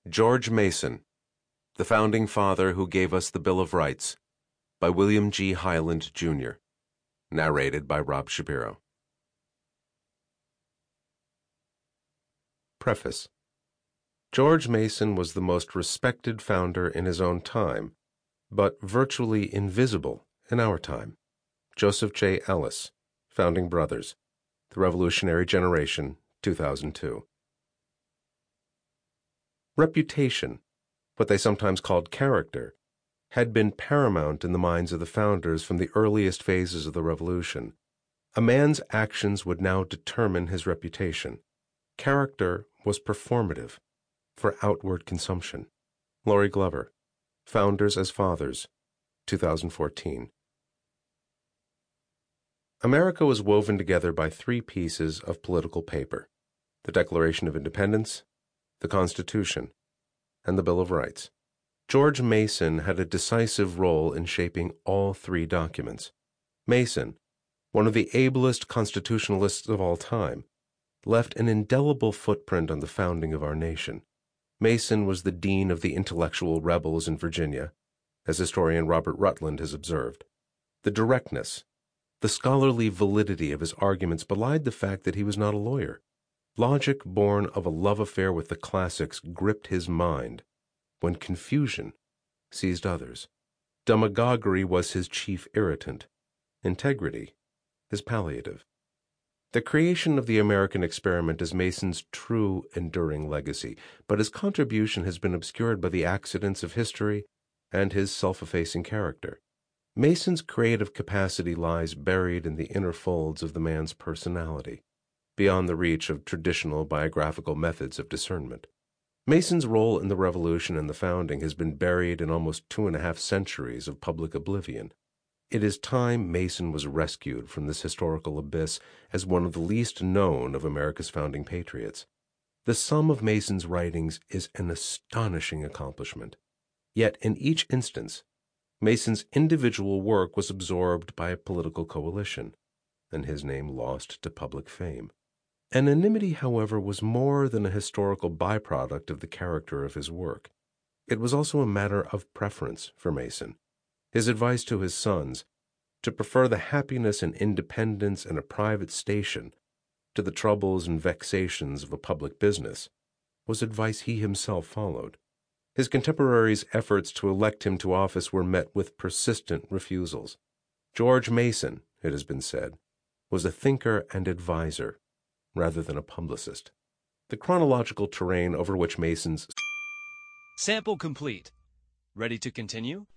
George Mason, the Founding Father Who Gave Us the Bill of Rights, by William G. Hyland, Jr., narrated by Rob Shapiro. Preface. George Mason was the most respected founder in his own time, but virtually invisible in our time. Joseph J. Ellis, Founding Brothers, The Revolutionary Generation, 2002. Reputation, what they sometimes called character, had been paramount in the minds of the founders from the earliest phases of the Revolution. A man's actions would now determine his reputation. Character was performative, for outward consumption. Lori Glover, Founders as Fathers, 2014. America was woven together by three pieces of political paper: the Declaration of Independence, the Constitution, and the Bill of Rights. George Mason had a decisive role in shaping all three documents. Mason, one of the ablest constitutionalists of all time, left an indelible footprint on the founding of our nation. Mason was the dean of the intellectual rebels in Virginia, as historian Robert Rutland has observed. The directness, the scholarly validity of his arguments belied the fact that he was not a lawyer. Logic born of a love affair with the classics gripped his mind when confusion seized others. Demagoguery was his chief irritant, integrity his palliative. The creation of the American experiment is Mason's true enduring legacy, but his contribution has been obscured by the accidents of history and his self-effacing character. Mason's creative capacity lies buried in the inner folds of the man's personality, beyond the reach of traditional biographical methods of discernment. Mason's role in the Revolution and the founding has been buried in almost 2.5 centuries of public oblivion. It is time Mason was rescued from this historical abyss as one of the least known of America's founding patriots. The sum of Mason's writings is an astonishing accomplishment. Yet in each instance, Mason's individual work was absorbed by a political coalition, and his name lost to public fame. Anonymity, however, was more than a historical byproduct of the character of his work. It was also a matter of preference for Mason. His advice to his sons, to prefer the happiness and independence in a private station to the troubles and vexations of a public business, was advice he himself followed. His contemporaries' efforts to elect him to office were met with persistent refusals. George Mason, it has been said, was a thinker and advisor rather than a publicist. The chronological terrain over which Mason's Sample complete. Ready to continue?